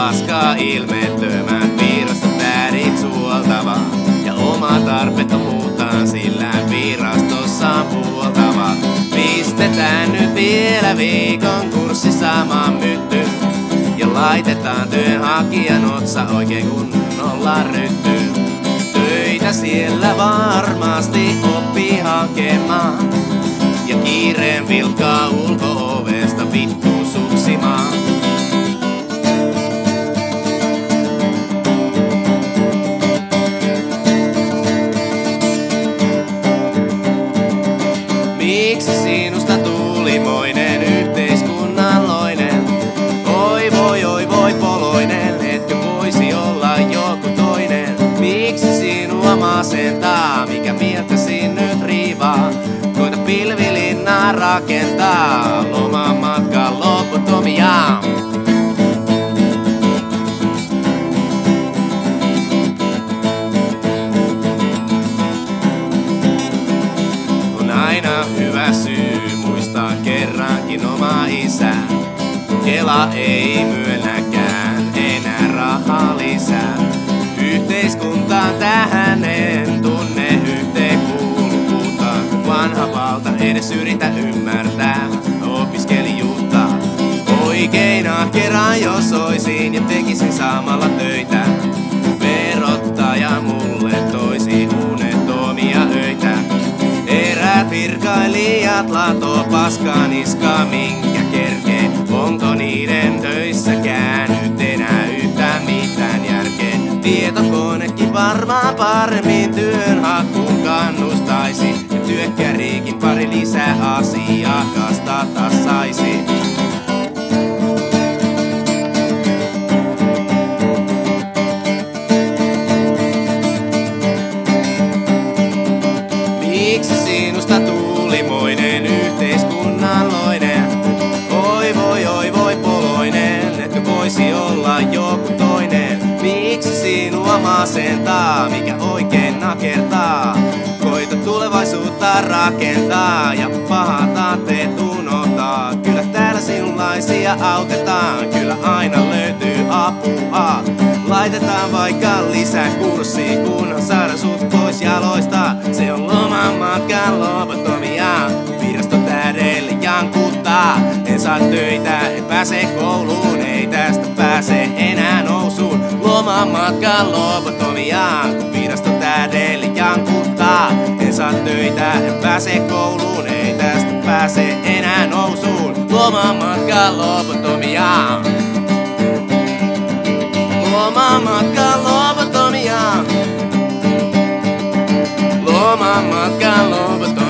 paskaa ilmettömät virrasta tädit suoltava. Ja oma tarpeet on muutaan sillä virastossa puoltava. Pistetään nyt vielä viikon kurssi samaan myttyyn. Ja laitetaan työnhakijan otsa oikein kunnolla ryttyyn. Töitä siellä varmasti oppii hakemaan. Ja kiireen vilkkaa ulko-ovesta vittu suksimaan. Miksi sinusta tuli moinen yhteiskunnalloinen? Oi voi poloinen, etkö voisi olla joku toinen? Miksi sinua masentaa, mikä mieltäsi nyt riivaa? Koita pilvilinnaa rakentaa, lomamatkan loputtomia. On aina hyvä syy muistaa kerrankin oma isä. Kela ei myönnäkään enää rahaa lisää. Yhteiskuntaan tähän en tunne yhteenkuuluvuutta. Vanha valta edes yritä ymmärtää opiskelijuutta. Oikein ahkera jos oisin ja tekisin samalla töitä. Verottaja mulle toisi unettomia öitä. Eräät virkailijat latoo paskaa niskaa minkä kerkee. Onko niiden töissäkään nyt enää yhtään mitään järkeä? Tietokonekin varmaan paremmin työnhakuun kannustaisi. Ja työkkäriikin pari lisää asiakasta taas saisi. Miksi sinusta tuli moinen yhteiskunnalloinen? Oi voi poloinen, etkö voisi olla joku toinen? Miksi sinua masentaa, mikä oikein nakertaa? Koita tulevaisuutta rakentaa ja pahat aatteet unohtaa. Kyllä täällä sinunlaisia autetaan, kyllä aina löytyy apua. Laitetaan vaikka lisää kurssia, kunhan saada sut pois jaloista. Se on lomamatkan loputtomia, virastotädeille jankuttaa. En saa töitä, en pääse kouluun, ei tästä pääse enää nousuun. Lomamatkan loputtomia, virastotädeille jankuttaa. En saa töitä, en pääse kouluun, ei tästä pääse enää nousuun. Lomamatkan loputtomia. Lomamatkan loputtomia. Lomamatkan loputtomia.